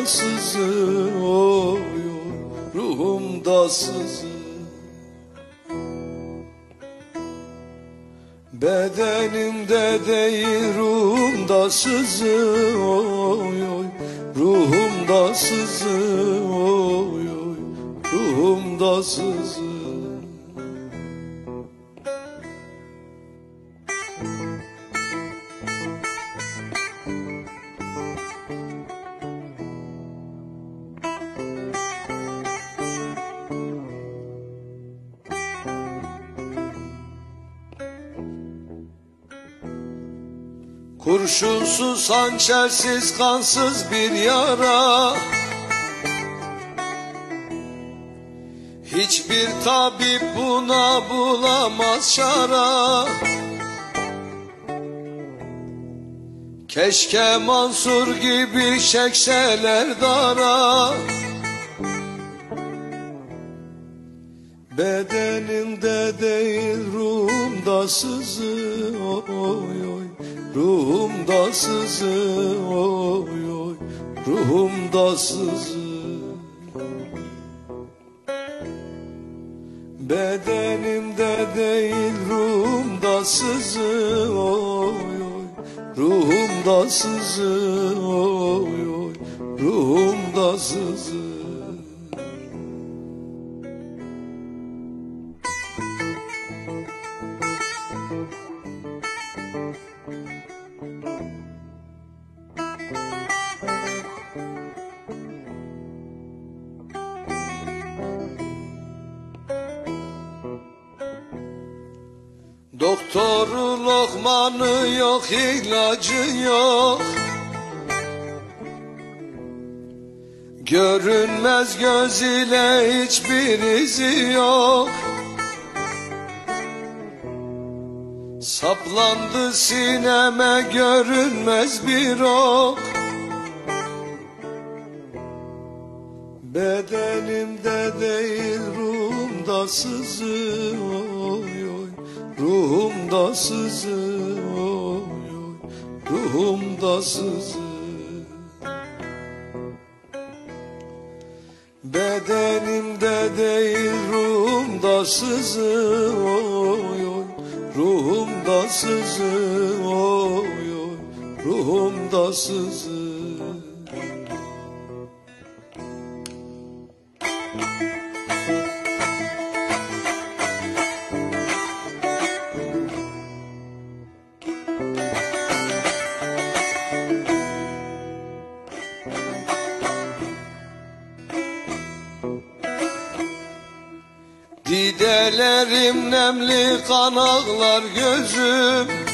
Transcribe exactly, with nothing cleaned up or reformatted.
sızı, oy oy, ruhumda sızı. Bedenimde değil ruhumda sızı, oy oy, ruhumda sızı, oy oy, ruhumda sızı. Kurşunsuz, hançersiz, kansız bir yara, hiçbir tabip buna bulamaz çara. Keşke Mansur gibi çekseler dara. Bedenimde değil ruhumda sızı, oy oy, ruhumda sızı, oy oy, ruhumda sızı. Bedenimde değil ruhumda sızı, oy oy, ruhumda sızı, oy oy, ruhumda sızı. Doktoru lokmanı yok, ilacı yok. Görünmez göz ile hiçbir izi yok. Saplandı sineme görünmez bir ok. Bedenimde değil ruhumda sızı, oy oy, ruhumda sızı, oy oy, ruhumda sızı. Bedenimde değil ruhumda sızı, oy oy, ruhumda sızı, oy oy, ruhumda sızı. Didelerim nemli, kan ağlar gözüm.